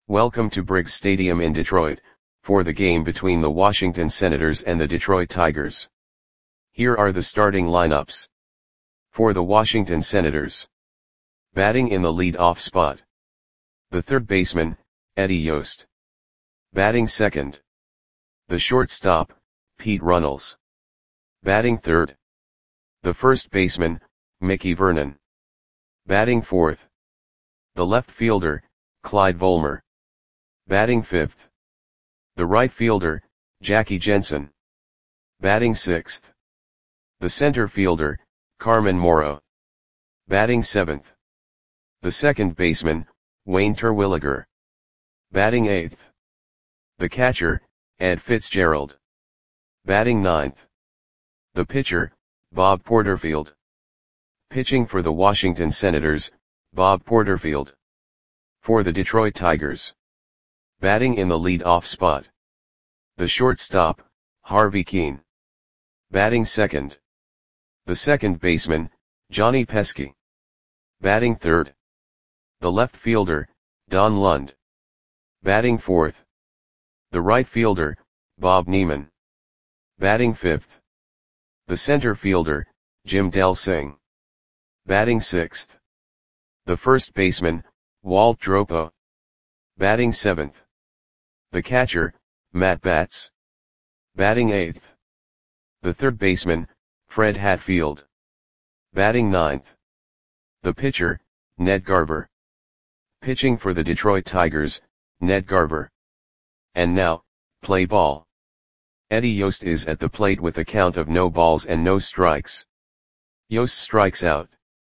Welcome to Briggs Stadium in Detroit, for the game between the Washington Senators and the Detroit Tigers. Here are the starting lineups. For the Washington Senators. Batting in the lead-off spot. The third baseman, Eddie Yost. Batting second. The shortstop, Pete Runnels. Batting third. The first baseman, Mickey Vernon. Batting fourth. The left fielder, Clyde Volmer. Batting fifth. The right fielder, Jackie Jensen. Batting sixth. The center fielder, Carmen Morrow. Batting seventh. The second baseman, Wayne Terwilliger. Batting eighth. The catcher, Ed Fitzgerald. Batting ninth. The pitcher, Bob Porterfield. Pitching for the Washington Senators, Bob Porterfield. For the Detroit Tigers. Batting in the lead-off spot. The shortstop, Harvey Kuenn. Batting second. The second baseman, Johnny Pesky. Batting third. The left fielder, Don Lund. Batting fourth. The right fielder, Bob Neiman. Batting fifth. The center fielder, Jim Delsing. Batting sixth. The first baseman, Walt Dropo. Batting seventh. The catcher, Matt Batts. Batting eighth. The third baseman, Fred Hatfield. Batting ninth. The pitcher, Ned Garver. Pitching for the Detroit Tigers, Ned Garver. And now, play ball. Eddie Yost is at the plate with a count of no balls and no strikes. Yost strikes out.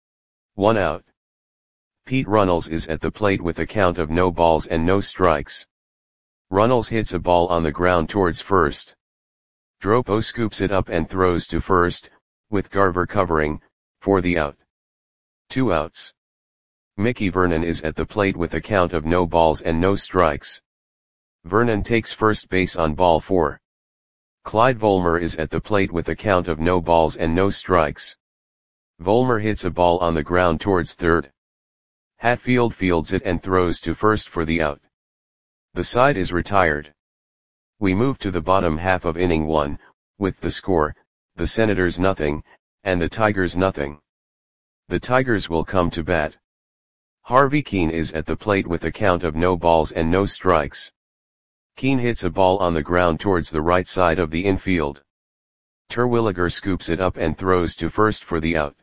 1 out. Pete Runnels is at the plate with a count of no balls and no strikes. Runnels hits a ball on the ground towards first. Dropo scoops it up and throws to first, with Garver covering, for the out. 2 outs. Mickey Vernon is at the plate with a count of no balls and no strikes. Vernon takes first base on ball 4. Clyde Volmer is at the plate with a count of no balls and no strikes. Volmer hits a ball on the ground towards third. Hatfield fields it and throws to first for the out. The side is retired. We move to the bottom half of inning 1, with the score, the Senators nothing, and the Tigers nothing. The Tigers will come to bat. Harvey Kuenn is at the plate with a count of no balls and no strikes. Kuenn hits a ball on the ground towards the right side of the infield. Terwilliger scoops it up and throws to first for the out.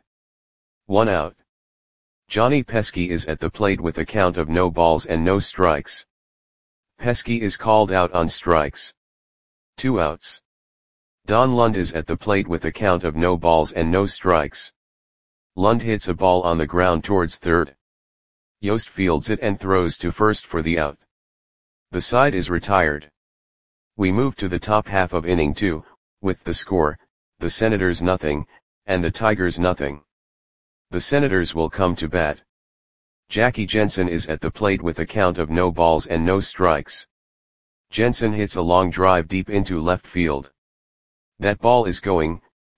1 out. Johnny Pesky is at the plate with a count of no balls and no strikes. Pesky is called out on strikes. 2 outs. Don Lund is at the plate with a count of no balls and no strikes. Lund hits a ball on the ground towards third. Yost fields it and throws to first for the out. The side is retired. We move to the top half of inning 2, with the score, the Senators nothing, and the Tigers nothing. The Senators will come to bat. Jackie Jensen is at the plate with a count of no balls and no strikes. Jensen hits a long drive deep into left field. That ball is gone.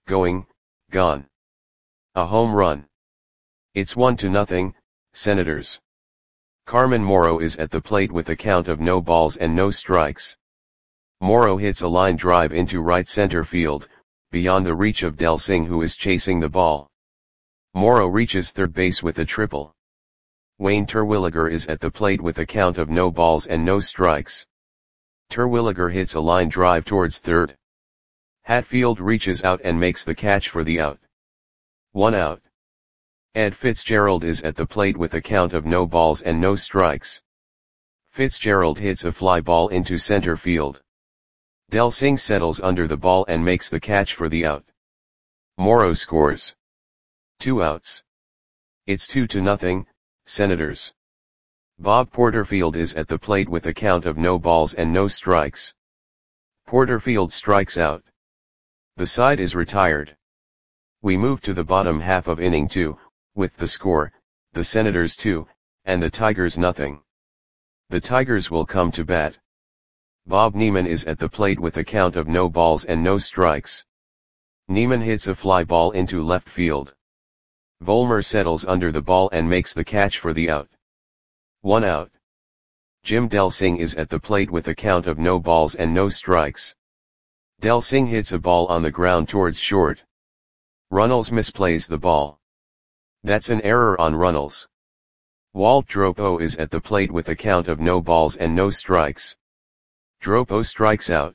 A home run. It's 1-0, Senators. Carmen Morrow is at the plate with a count of no balls and no strikes. Morrow hits a line drive into right center field, beyond the reach of Delsing, who is chasing the ball. Morrow reaches third base with a triple. Wayne Terwilliger is at the plate with a count of no balls and no strikes. Terwilliger hits a line drive towards third. Hatfield reaches out and makes the catch for the out. 1 out. Ed Fitzgerald is at the plate with a count of no balls and no strikes. Fitzgerald hits a fly ball into center field. Delsing settles under the ball and makes the catch for the out. Morrow scores. 2 outs. It's 2-0, Senators. Bob Porterfield is at the plate with a count of no balls and no strikes. Porterfield strikes out. The side is retired. We move to the bottom half of inning 2, with the score, the Senators 2, and the Tigers nothing. The Tigers will come to bat. Bob Neiman is at the plate with a count of no balls and no strikes. Neiman hits a fly ball into left field. Volmer settles under the ball and makes the catch for the out. 1 out. Jim Delsing is at the plate with a count of no balls and no strikes. Delsing hits a ball on the ground towards short. Runnels misplays the ball. That's an error on Runnels. Walt Dropo is at the plate with a count of no balls and no strikes. Dropo strikes out.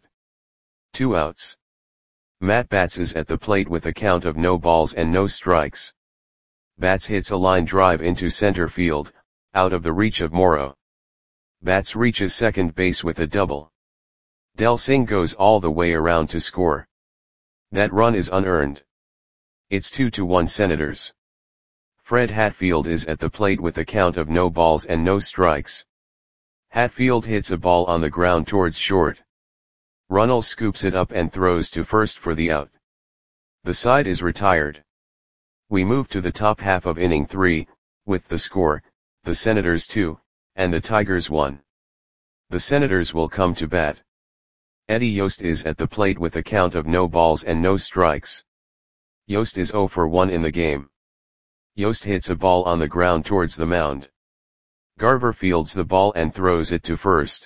2 outs. Matt Batts is at the plate with a count of no balls and no strikes. Batts hits a line drive into center field, out of the reach of Morrow. Batts reaches second base with a double. Delsing goes all the way around to score. That run is unearned. It's 2-1 Senators. Fred Hatfield is at the plate with a count of no balls and no strikes. Hatfield hits a ball on the ground towards short. Runnels scoops it up and throws to first for the out. The side is retired. We move to the top half of inning 3, with the score, the Senators 2, and the Tigers 1. The Senators will come to bat. Eddie Yost is at the plate with a count of no balls and no strikes. Yost is 0 for 1 in the game. Yost hits a ball on the ground towards the mound. Garver fields the ball and throws it to first.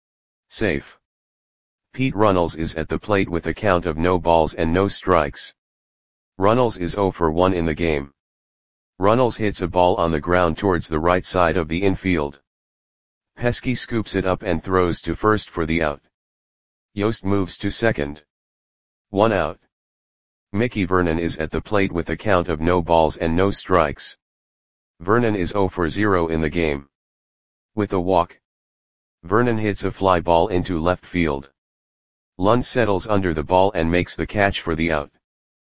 Safe. Pete Runnels is at the plate with a count of no balls and no strikes. Runnels is 0 for 1 in the game. Runnels hits a ball on the ground towards the right side of the infield. Pesky scoops it up and throws to first for the out. Yost moves to second. 1 out. Mickey Vernon is at the plate with a count of no balls and no strikes. Vernon is 0 for 0 in the game. With a walk, Vernon hits a fly ball into left field. Lund settles under the ball and makes the catch for the out.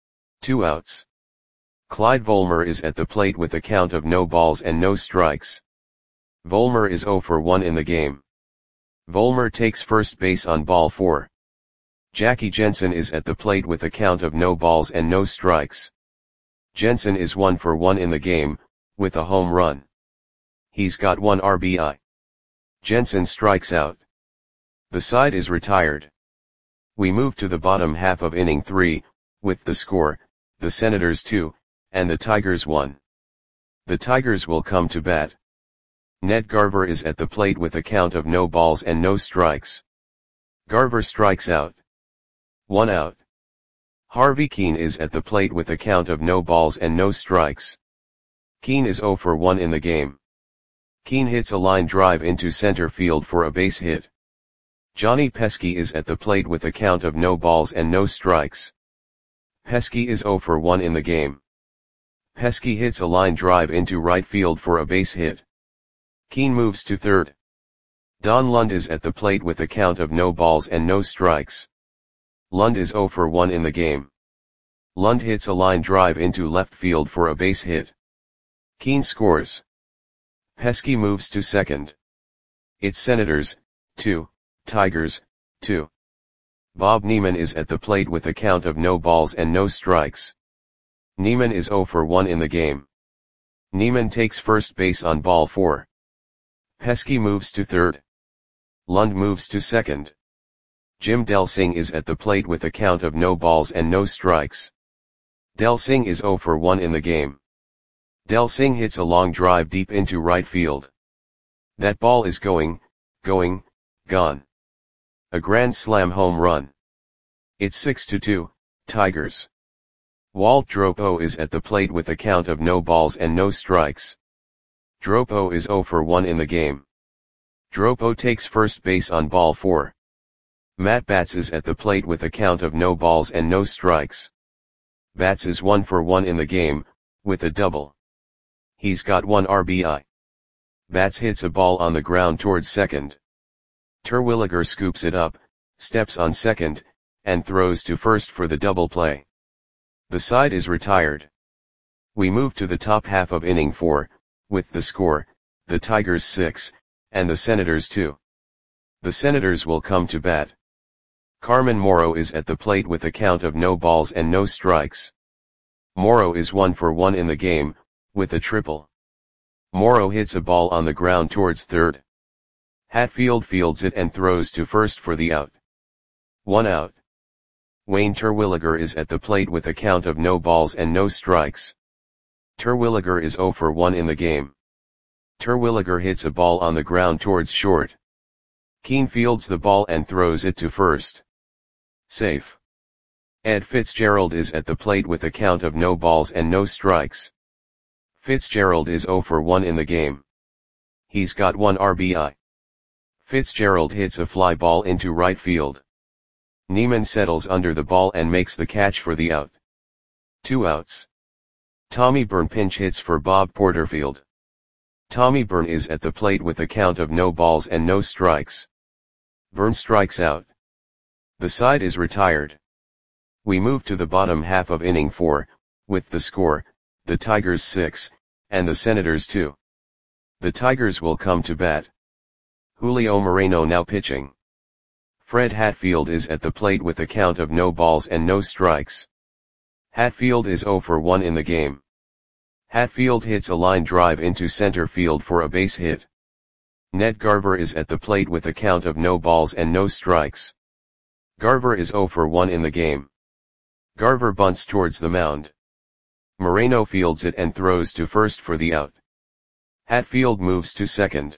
2 outs. Clyde Volmer is at the plate with a count of no balls and no strikes. Volmer is 0 for 1 in the game. Volmer takes first base on ball 4. Jackie Jensen is at the plate with a count of no balls and no strikes. Jensen is 1 for 1 in the game, with a home run. He's got 1 RBI. Jensen strikes out. The side is retired. We move to the bottom half of inning 3, with the score, the Senators 2, and the Tigers 1. The Tigers will come to bat. Ned Garver is at the plate with a count of no balls and no strikes. Garver strikes out. 1 out. Harvey Keene is at the plate with a count of no balls and no strikes. Keene is 0 for 1 in the game. Keene hits a line drive into center field for a base hit. Johnny Pesky is at the plate with a count of no balls and no strikes. Pesky is 0 for 1 in the game. Pesky hits a line drive into right field for a base hit. Keene moves to third. Don Lund is at the plate with a count of no balls and no strikes. Lund is 0 for 1 in the game. Lund hits a line drive into left field for a base hit. Keene scores. Pesky moves to second. It's Senators, 2, Tigers, 2. Bob Neiman is at the plate with a count of no balls and no strikes. Neiman is 0 for 1 in the game. Neiman takes first base on ball 4. Pesky moves to third. Lund moves to second. Jim Delsing is at the plate with a count of no balls and no strikes. Delsing is 0 for 1 in the game. Delsing hits a long drive deep into right field. That ball is gone. A grand slam home run. It's 6-2, Tigers. Walt Dropo is at the plate with a count of no balls and no strikes. Dropo is 0 for 1 in the game. Dropo takes first base on ball 4. Matt Batts is at the plate with a count of no balls and no strikes. Batts is 1 for 1 in the game, with a double. He's got 1 RBI. Batts hits a ball on the ground towards second. Terwilliger scoops it up, steps on second, and throws to first for the double play. The side is retired. We move to the top half of inning 4, with the score, the Tigers 6, and the Senators 2. The Senators will come to bat. Carmen Morrow is at the plate with a count of no balls and no strikes. Morrow is 1 for 1 in the game, with a triple. Morrow hits a ball on the ground towards third. Hatfield fields it and throws to first for the out. 1 out. Wayne Terwilliger is at the plate with a count of no balls and no strikes. Terwilliger is 0 for 1 in the game. Terwilliger hits a ball on the ground towards short. Keane fields the ball and throws it to first. Safe. Ed Fitzgerald is at the plate with a count of no balls and no strikes. Fitzgerald is 0 for 1 in the game. He's got 1 RBI. Fitzgerald hits a fly ball into right field. Neiman settles under the ball and makes the catch for the out. 2 outs. Tommy Byrne pinch hits for Bob Porterfield. Tommy Byrne is at the plate with a count of no balls and no strikes. Byrne strikes out. The side is retired. We move to the bottom half of inning 4, with the score, the Tigers 6, and the Senators 2. The Tigers will come to bat. Julio Moreno now pitching. Fred Hatfield is at the plate with a count of no balls and no strikes. Hatfield is 0 for 1 in the game. Hatfield hits a line drive into center field for a base hit. Ned Garver is at the plate with a count of no balls and no strikes. Garver is 0 for 1 in the game. Garver bunts towards the mound. Moreno fields it and throws to first for the out. Hatfield moves to second.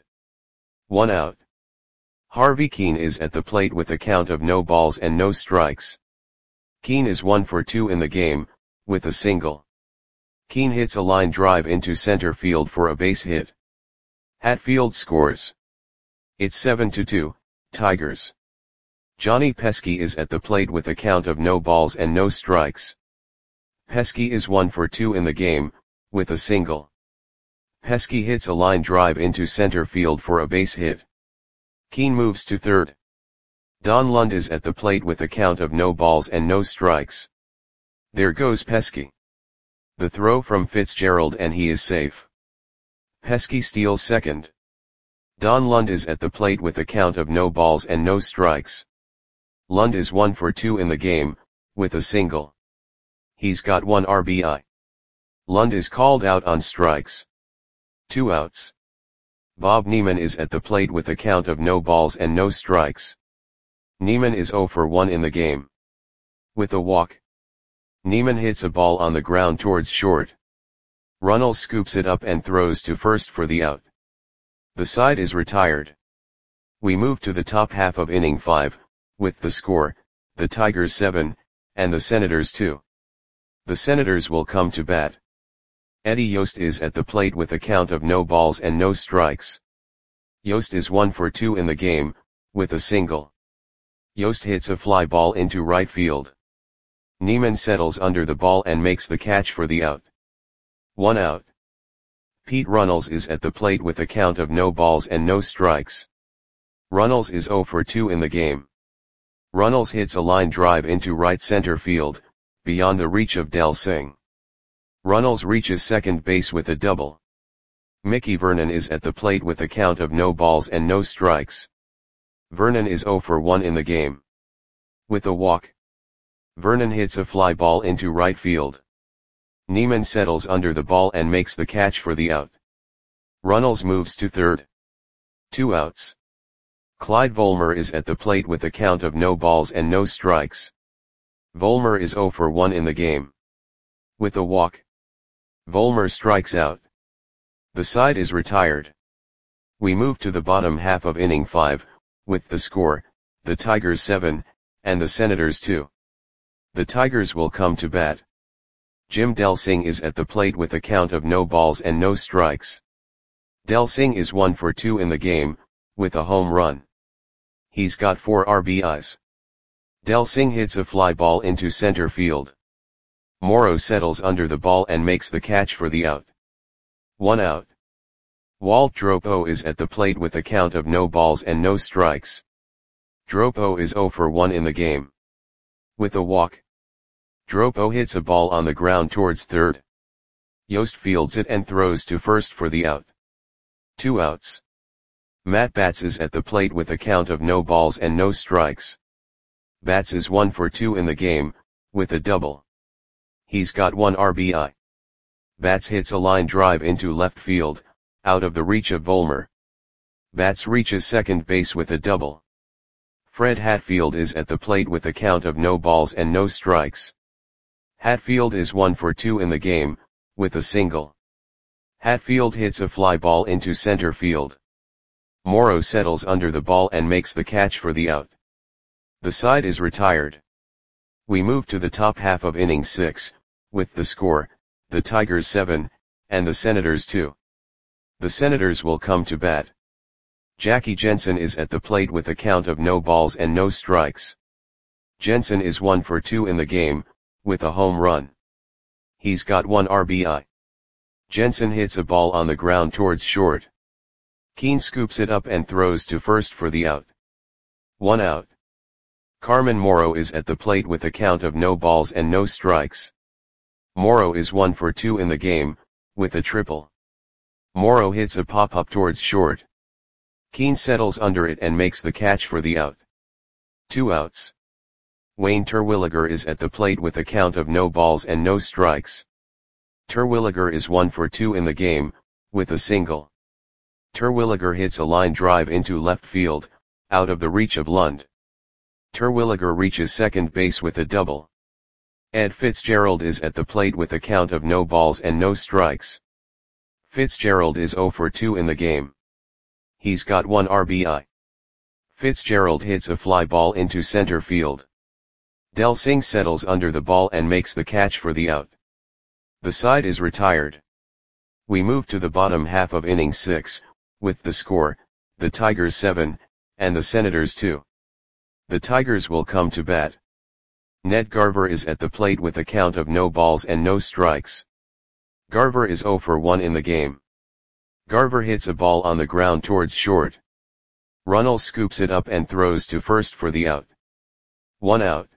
1 out. Harvey Keane is at the plate with a count of no balls and no strikes. Keane is 1 for 2 in the game, with a single. Keane hits a line drive into center field for a base hit. Hatfield scores. It's 7-2, Tigers. Johnny Pesky is at the plate with a count of no balls and no strikes. Pesky is 1 for 2 in the game, with a single. Pesky hits a line drive into center field for a base hit. Keane moves to third. Don Lund is at the plate with a count of no balls and no strikes. There goes Pesky. The throw from Fitzgerald and he is safe. Pesky steals second. Don Lund is at the plate with a count of no balls and no strikes. Lund is 1 for 2 in the game, with a single. He's got 1 RBI. Lund is called out on strikes. 2 outs. Bob Neiman is at the plate with a count of no balls and no strikes. Neiman is 0 for 1 in the game. With a walk. Neiman hits a ball on the ground towards short. Runnels scoops it up and throws to first for the out. The side is retired. We move to the top half of inning 5, with the score, the Tigers 7, and the Senators 2. The Senators will come to bat. Eddie Yost is at the plate with a count of no balls and no strikes. Yost is 1 for 2 in the game, with a single. Yost hits a fly ball into right field. Neiman settles under the ball and makes the catch for the out. 1 out. Pete Runnels is at the plate with a count of no balls and no strikes. Runnels is 0 for 2 in the game. Runnels hits a line drive into right center field, beyond the reach of Del Singh. Runnels reaches second base with a double. Mickey Vernon is at the plate with a count of no balls and no strikes. Vernon is 0 for 1 in the game. With a walk. Vernon hits a fly ball into right field. Neiman settles under the ball and makes the catch for the out. Runnels moves to third. 2 outs. Clyde Volmer is at the plate with a count of no balls and no strikes. Volmer is 0 for 1 in the game. With a walk. Volmer strikes out. The side is retired. We move to the bottom half of inning 5, with the score, the Tigers 7, and the Senators 2. The Tigers will come to bat. Jim Del Singh is at the plate with a count of no balls and no strikes. Del Singh is 1 for 2 in the game, with a home run. He's got 4 RBIs. Del Singh hits a fly ball into center field. Morrow settles under the ball and makes the catch for the out. 1 out. Walt Dropo is at the plate with a count of no balls and no strikes. Dropo is 0 for 1 in the game. With a walk. Dropo hits a ball on the ground towards third. Yost fields it and throws to first for the out. 2 outs. Matt Batts is at the plate with a count of no balls and no strikes. Batts is 1 for 2 in the game, with a double. He's got 1 RBI. Batts hits a line drive into left field, out of the reach of Volmer. Batts reaches second base with a double. Fred Hatfield is at the plate with a count of no balls and no strikes. Hatfield is 1 for 2 in the game, with a single. Hatfield hits a fly ball into center field. Morrow settles under the ball and makes the catch for the out. The side is retired. We move to the top half of inning 6, with the score, the Tigers 7, and the Senators 2. The Senators will come to bat. Jackie Jensen is at the plate with a count of no balls and no strikes. Jensen is 1 for 2 in the game, with a home run. He's got 1 RBI. Jensen hits a ball on the ground towards short. Keane scoops it up and throws to first for the out. 1 out. Carmen Morrow is at the plate with a count of no balls and no strikes. Morrow is 1 for 2 in the game, with a triple. Morrow hits a pop-up towards short. Keane settles under it and makes the catch for the out. 2 outs. Wayne Terwilliger is at the plate with a count of no balls and no strikes. Terwilliger is 1 for 2 in the game, with a single. Terwilliger hits a line drive into left field, out of the reach of Lund. Terwilliger reaches second base with a double. Ed Fitzgerald is at the plate with a count of no balls and no strikes. Fitzgerald is 0 for 2 in the game. He's got 1 RBI. Fitzgerald hits a fly ball into center field. Del Singh settles under the ball and makes the catch for the out. The side is retired. We move to the bottom half of inning 6, with the score, the Tigers 7, and the Senators 2. The Tigers will come to bat. Ned Garver is at the plate with a count of no balls and no strikes. Garver is 0 for 1 in the game. Garver hits a ball on the ground towards short. Runnels scoops it up and throws to first for the out. 1 out.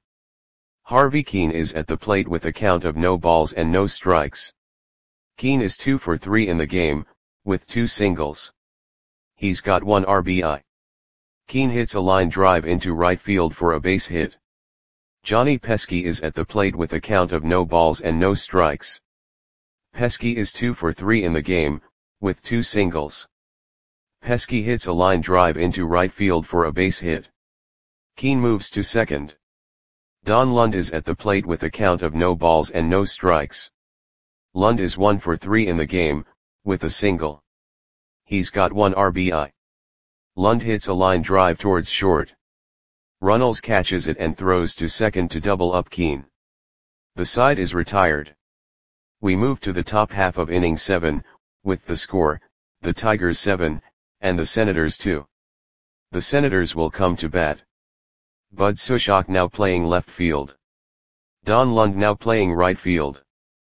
Harvey Keane is at the plate with a count of no balls and no strikes. Keane is 2 for 3 in the game, with 2 singles. He's got 1 RBI. Keane hits a line drive into right field for a base hit. Johnny Pesky is at the plate with a count of no balls and no strikes. Pesky is 2 for 3 in the game, with 2 singles. Pesky hits a line drive into right field for a base hit. Keane moves to second. Don Lund is at the plate with a count of no balls and no strikes. Lund is 1 for 3 in the game, with a single. He's got 1 RBI. Lund hits a line drive towards short. Runnels catches it and throws to second to double up Keane. The side is retired. We move to the top half of inning 7, with the score, the Tigers 7, and the Senators 2. The Senators will come to bat. Bud Sushok now playing left field. Don Lund now playing right field.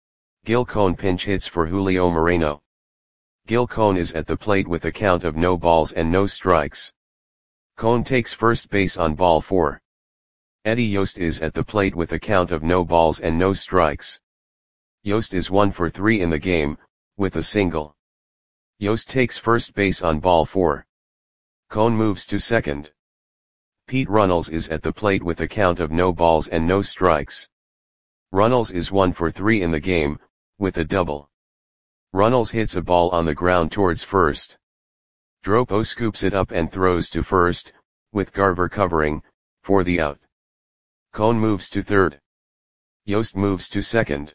Gil Cone pinch hits for Julio Moreno. Gil Cone is at the plate with a count of no balls and no strikes. Cone takes first base on ball 4. Eddie Yost is at the plate with a count of no balls and no strikes. Yost is 1 for 3 in the game, with a single. Yost takes first base on ball 4. Cone moves to second. Pete Runnels is at the plate with a count of no balls and no strikes. Runnels is 1 for 3 in the game, with a double. Runnels hits a ball on the ground towards first. Dropo scoops it up and throws to first, with Garver covering, for the out. Cone moves to third. Yost moves to second.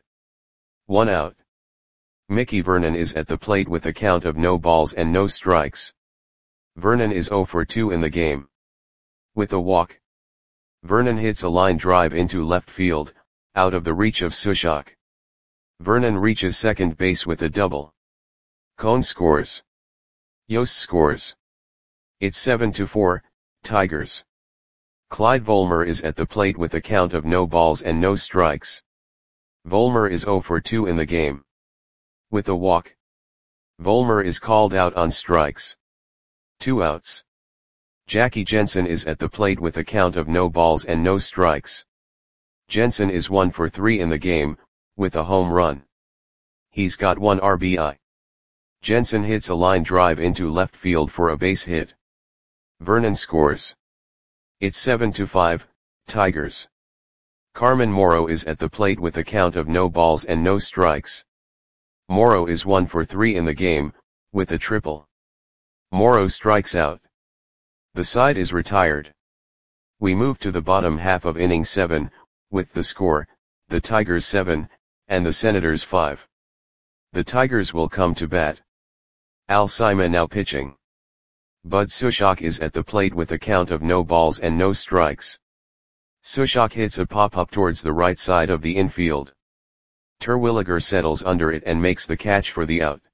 1 out. Mickey Vernon is at the plate with a count of no balls and no strikes. Vernon is 0 for 2 in the game. With a walk. Vernon hits a line drive into left field, out of the reach of Sushok. Vernon reaches second base with a double. Cone scores. Yost scores. It's 7-4, Tigers. Clyde Volmer is at the plate with a count of no balls and no strikes. Volmer is 0 for 2 in the game. With a walk. Volmer is called out on strikes. 2 outs. Jackie Jensen is at the plate with a count of no balls and no strikes. Jensen is 1 for 3 in the game, with a home run. He's got 1 RBI. Jensen hits a line drive into left field for a base hit. Vernon scores. It's 7-5, Tigers. Carmen Morrow is at the plate with a count of no balls and no strikes. Morrow is 1 for 3 in the game, with a triple. Morrow strikes out. The side is retired. We move to the bottom half of inning 7, with the score, the Tigers 7, and the Senators 5. The Tigers will come to bat. Al Sima now pitching. Bud Sushok is at the plate with a count of no balls and no strikes. Sushok hits a pop-up towards the right side of the infield. Terwilliger settles under it and makes the catch for the out.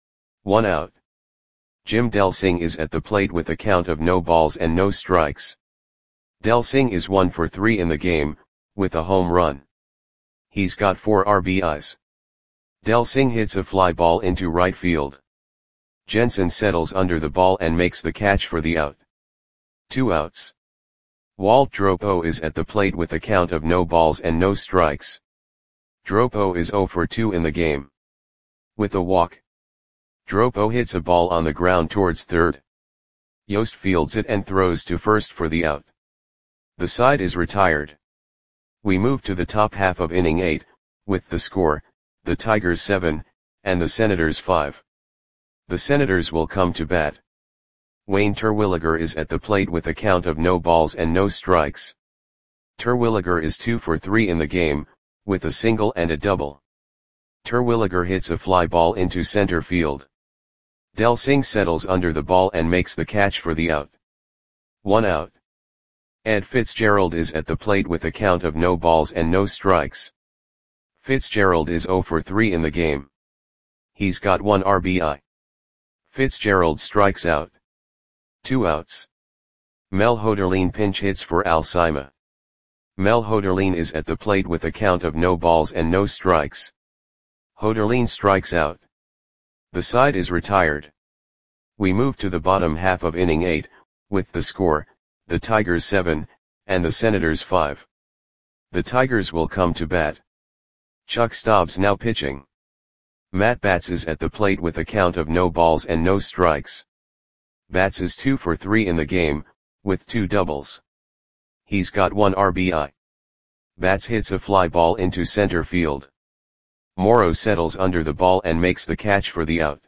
1 out. Jim Delsing is at the plate with a count of no balls and no strikes. Delsing is 1 for 3 in the game, with a home run. He's got 4 RBIs. Delsing hits a fly ball into right field. Jensen settles under the ball and makes the catch for the out. 2 outs. Walt Dropo is at the plate with a count of no balls and no strikes. Dropo is 0 for 2 in the game. With a walk. Dropo hits a ball on the ground towards third. Yost fields it and throws to first for the out. The side is retired. We move to the top half of inning 8, with the score, the Tigers 7, and the Senators 5. The Senators will come to bat. Wayne Terwilliger is at the plate with a count of no balls and no strikes. Terwilliger is 2 for 3 in the game, with a single and a double. Terwilliger hits a fly ball into center field. Delsing settles under the ball and makes the catch for the out. 1 out. Ed Fitzgerald is at the plate with a count of no balls and no strikes. Fitzgerald is 0 for 3 in the game. He's got 1 RBI. Fitzgerald strikes out. 2 outs. Mel Hoderlin pinch hits for Al Sima. Mel Hoderlin is at the plate with a count of no balls and no strikes. Hoderlin strikes out. The side is retired. We move to the bottom half of inning 8, with the score, the Tigers 7, and the Senators 5. The Tigers will come to bat. Chuck Stobbs now pitching. Matt Batts is at the plate with a count of no balls and no strikes. Batts is 2 for 3 in the game, with 2 doubles. He's got 1 RBI. Batts hits a fly ball into center field. Morrow settles under the ball and makes the catch for the out.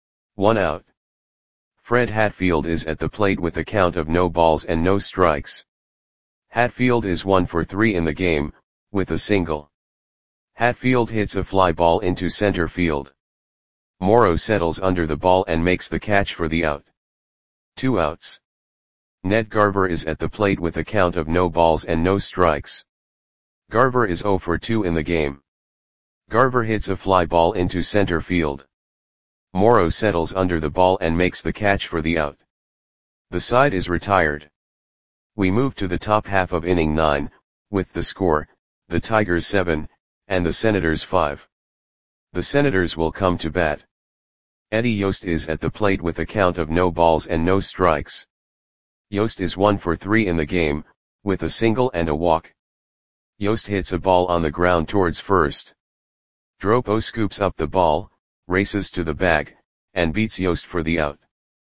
1 out. Fred Hatfield is at the plate with a count of no balls and no strikes. Hatfield is 1 for 3 in the game, with a single. Hatfield hits a fly ball into center field. Morrow settles under the ball and makes the catch for the out. 2 outs. Ned Garver is at the plate with a count of no balls and no strikes. Garver is 0 for 2 in the game. Garver hits a fly ball into center field. Morrow settles under the ball and makes the catch for the out. The side is retired. We move to the top half of inning 9, with the score, the Tigers 7, and the Senators 5. The Senators will come to bat. Eddie Yost is at the plate with a count of no balls and no strikes. Yost is 1 for 3 in the game, with a single and a walk. Yost hits a ball on the ground towards first. Dropo scoops up the ball, races to the bag, and beats Yost for the out.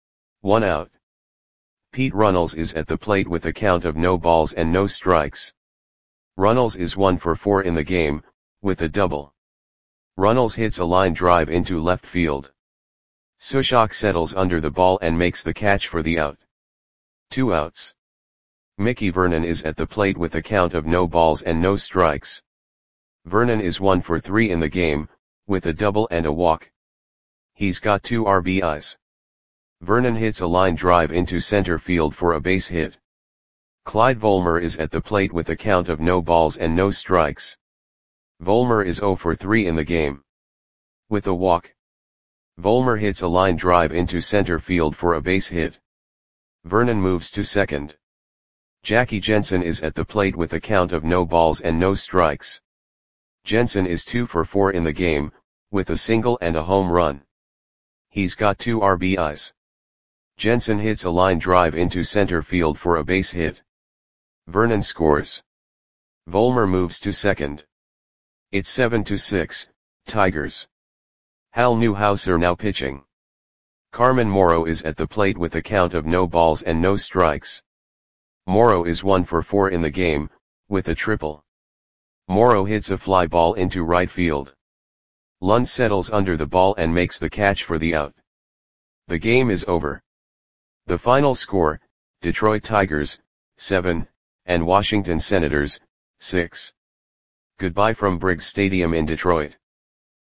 1 out. Pete Runnels is at the plate with a count of no balls and no strikes. Runnels is 1 for 4 in the game, with a double. Runnels hits a line drive into left field. Sushok settles under the ball and makes the catch for the out. 2 outs. Mickey Vernon is at the plate with a count of no balls and no strikes. Vernon is 1 for 3 in the game, with a double and a walk. He's got 2 RBIs. Vernon hits a line drive into center field for a base hit. Clyde Volmer is at the plate with a count of no balls and no strikes. Volmer is 0 for 3 in the game. With a walk. Volmer hits a line drive into center field for a base hit. Vernon moves to second. Jackie Jensen is at the plate with a count of no balls and no strikes. Jensen is 2 for 4 in the game, with a single and a home run. He's got 2 RBIs. Jensen hits a line drive into center field for a base hit. Vernon scores. Volmer moves to second. It's 7-6, Tigers. Hal Newhouser now pitching. Carmen Morrow is at the plate with a count of no balls and no strikes. Morrow is 1 for 4 in the game, with a triple. Morrow hits a fly ball into right field. Lund settles under the ball and makes the catch for the out. The game is over. The final score, Detroit Tigers, 7, and Washington Senators, 6. Goodbye from Briggs Stadium in Detroit.